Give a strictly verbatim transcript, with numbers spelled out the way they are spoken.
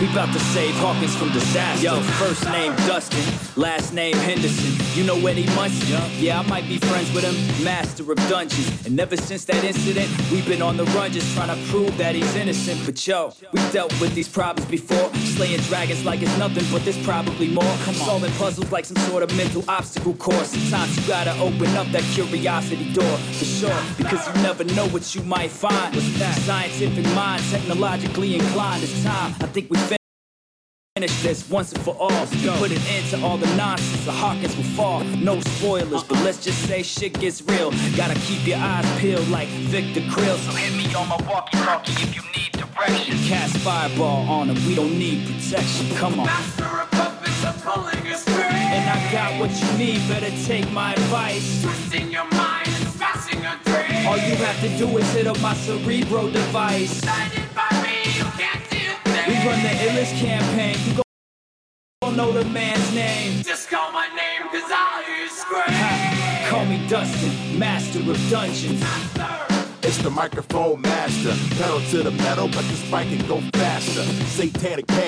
We bout to save Hawkins from disaster. Yo, first name Dustin, last name Henderson. You know Eddie Munson? Yeah, I might be friends with him. Master of dungeons. And ever since that incident, we've been on the run just trying to prove that he's innocent. But yo, we've dealt with these problems before. Slaying dragons like it's nothing, but there's probably more. Come on. Solving puzzles like some sort of mental obstacle course. Sometimes you gotta open up that curiosity door, for sure. Because you never know what you might find. What's that? Scientific mind, technologically inclined. It's time. I think we finish this once and for all. Put an end to all the nonsense. The Hawkins will fall. No spoilers, but let's just say shit gets real. Gotta keep your eyes peeled like Victor Krill. So hit me on my walkie-talkie if you need direction. Cast fireball on him. We don't need protection. Come on. Master of puppets, I'm pulling a string. And I got what you need. Better take my advice. Twisting your mind and smashing a dream. All you have to do is hit up my Cerebro device. Decided by me, you can't do a We thing. run the illest campaign. You gon' know the man's name. Just call my name, cause I'll hear you scream. Ha, call me Dustin, master of dungeons. It's the microphone master. Pedal to the metal, but this mic can go faster. Satanic